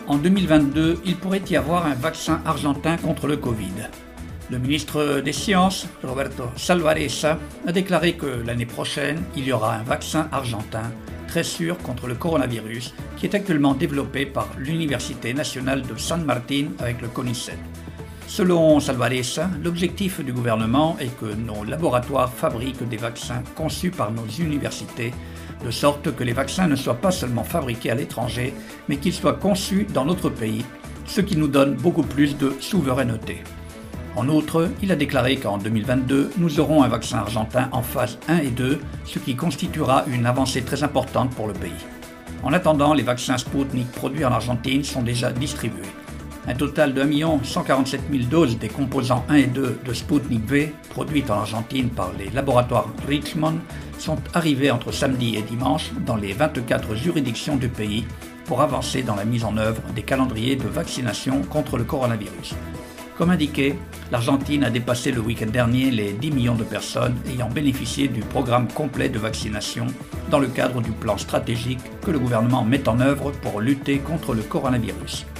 En 2022, il pourrait y avoir un vaccin argentin contre le Covid. Le ministre des Sciences, Roberto Salvarezza, a déclaré que l'année prochaine, il y aura un vaccin argentin très sûr contre le coronavirus qui est actuellement développé par l'Université nationale de San Martín avec le CONICET. Selon Salvarezza, l'objectif du gouvernement est que nos laboratoires fabriquent des vaccins conçus par nos universités, de sorte que les vaccins ne soient pas seulement fabriqués à l'étranger, mais qu'ils soient conçus dans notre pays, ce qui nous donne beaucoup plus de souveraineté. En outre, il a déclaré qu'en 2022, nous aurons un vaccin argentin en phase 1 et 2, ce qui constituera une avancée très importante pour le pays. En attendant, les vaccins Sputnik produits en Argentine sont déjà distribués. Un total de 1 147 000 doses des composants 1 et 2 de Sputnik V, produites en Argentine par les laboratoires Richmond, sont arrivées entre samedi et dimanche dans les 24 juridictions du pays pour avancer dans la mise en œuvre des calendriers de vaccination contre le coronavirus. Comme indiqué, l'Argentine a dépassé le week-end dernier les 10 millions de personnes ayant bénéficié du programme complet de vaccination dans le cadre du plan stratégique que le gouvernement met en œuvre pour lutter contre le coronavirus.